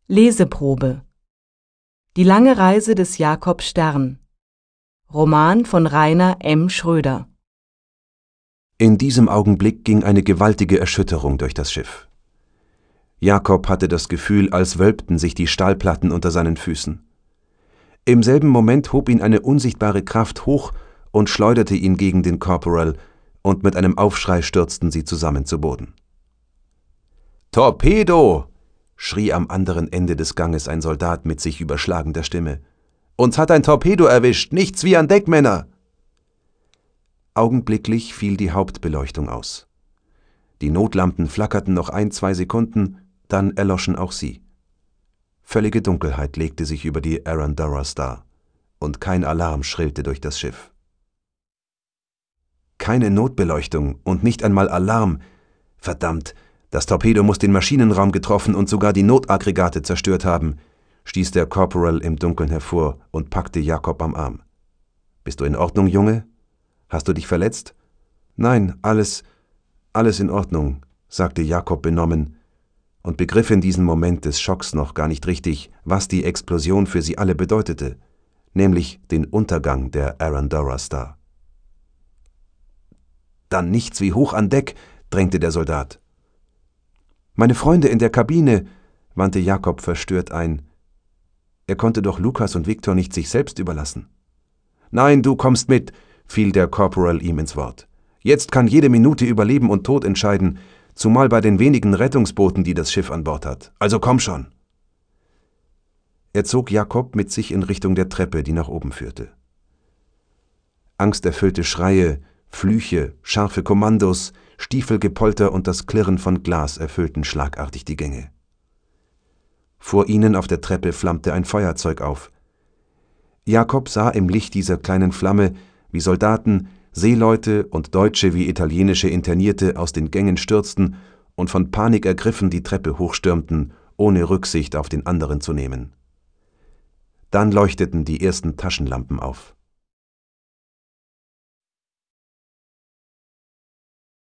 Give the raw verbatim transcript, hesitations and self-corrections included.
Leseprobe. Die lange Reise des Jakob Stern. Roman von Rainer M. Schröder. In diesem Augenblick ging eine gewaltige Erschütterung durch das Schiff. Jakob hatte das Gefühl, als wölbten sich die Stahlplatten unter seinen Füßen. Im selben Moment hob ihn eine unsichtbare Kraft hoch und schleuderte ihn gegen den Korporal, und mit einem Aufschrei stürzten sie zusammen zu Boden. »Torpedo!« schrie am anderen Ende des Ganges ein Soldat mit sich überschlagender Stimme. »Uns hat ein Torpedo erwischt, nichts wie an Deck, Männer!« Augenblicklich fiel die Hauptbeleuchtung aus. Die Notlampen flackerten noch ein, zwei Sekunden, dann erloschen auch sie. Völlige Dunkelheit legte sich über die Arandora Star, und kein Alarm schrillte durch das Schiff. Keine Notbeleuchtung und nicht einmal Alarm. Verdammt, das Torpedo muss den Maschinenraum getroffen und sogar die Notaggregate zerstört haben, stieß der Korporal im Dunkeln hervor und packte Jakob am Arm. »Bist du in Ordnung, Junge? Hast du dich verletzt?« »Nein, alles, alles in Ordnung«, sagte Jakob benommen und begriff in diesem Moment des Schocks noch gar nicht richtig, was die Explosion für sie alle bedeutete, nämlich den Untergang der Arandora Star. »Dann nichts wie hoch an Deck«, drängte der Soldat. »Meine Freunde in der Kabine«, wandte Jakob verstört ein. Er konnte doch Lukas und Viktor nicht sich selbst überlassen. »Nein, du kommst mit«, fiel der Korporal ihm ins Wort. »Jetzt kann jede Minute über Leben und Tod entscheiden, zumal bei den wenigen Rettungsbooten, die das Schiff an Bord hat. Also komm schon!« Er zog Jakob mit sich in Richtung der Treppe, die nach oben führte. Angsterfüllte Schreie, Flüche, scharfe Kommandos, Stiefelgepolter und das Klirren von Glas erfüllten schlagartig die Gänge. Vor ihnen auf der Treppe flammte ein Feuerzeug auf. Jakob sah im Licht dieser kleinen Flamme, wie Soldaten, Seeleute und deutsche wie italienische Internierte aus den Gängen stürzten und von Panik ergriffen die Treppe hochstürmten, ohne Rücksicht auf den anderen zu nehmen. Dann leuchteten die ersten Taschenlampen auf.